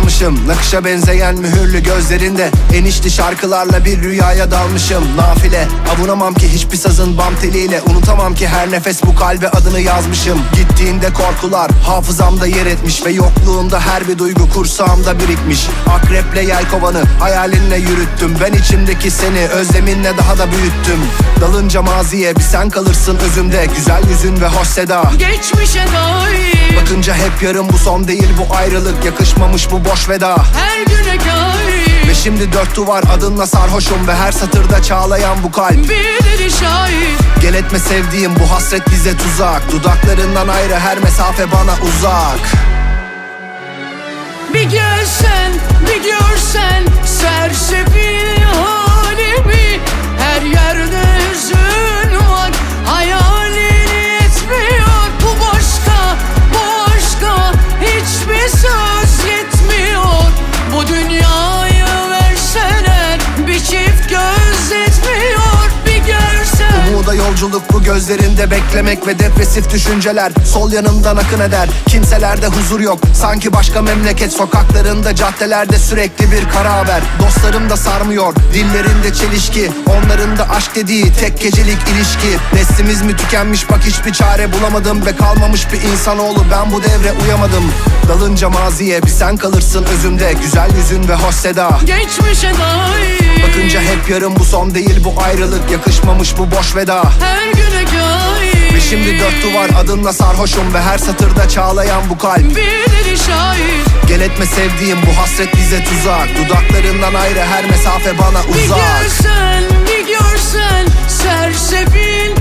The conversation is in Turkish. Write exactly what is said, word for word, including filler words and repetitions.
kalmışım. Nakışa benzeyen mühürlü gözlerinde enişli şarkılarla bir rüyaya dalmışım. Nafile avunamam ki hiçbir sazın bam teliyle. Unutamam ki her nefes bu kalbe adını yazmışım. Gittiğinde korkular hafızamda yer etmiş ve yokluğunda her bir duygu kursağımda birikmiş. Akreple yelkovanı hayalinle yürüttüm. Ben içimdeki seni özleminle daha da büyüttüm. Dalınca maziye bir sen kalırsın özümde. Güzel yüzün ve hoş seda geçmişe dair. Bakınca hep yarım, bu son değil bu ayrılık. Yakışmamış bu boş veda Her güne kair. Ve şimdi dört duvar adınla sarhoşum ve her satırda çağlayan bu kalp Bir deli şair. Gel etme sevdiğim, bu hasret bize tuzak. Dudaklarından ayrı her mesafe bana uzak. Bir gelsen, bir görsen sersefil halimi. Her yerde hüzün var, hayalin yetmiyor. Bu başka, bu aşka hiçbir söz yetmiyor. Bu dünyayı verseler bir çift göz etmiyor. Bir görsen. Umuda yolculuk bu gözlerinde beklemek ve depresif düşünceler sol yanımdan akın eder. Kimselerde huzur yok, sanki başka memleket. Sokaklarında, caddelerde sürekli bir kara haber. Dostlarım da sarmıyor, dillerinde çelişki. Onların da aşk dediği tek gecelik ilişki. Neslimiz mi tükenmiş, bak hiçbir çare bulamadım. Ve kalmamış bir insanoğlu, ben bu devre uyamadım. Dalınca maziye bir sen kalırsın özümde. Güzel yüzün ve hoş seda Geçmişe dair. Bakınca hep yarım, bu son değil bu ayrılık. Yakışmamış bu boş veda Her güne kair. Ve şimdi dört duvar adınla sarhoşum ve her satırda çağlayan bu kalp Bir deli şair. Gel etme sevdiğim, bu hasret bize tuzak. Dudaklarından ayrı her mesafe bana Bir uzak. görsen, bir görsen sersefil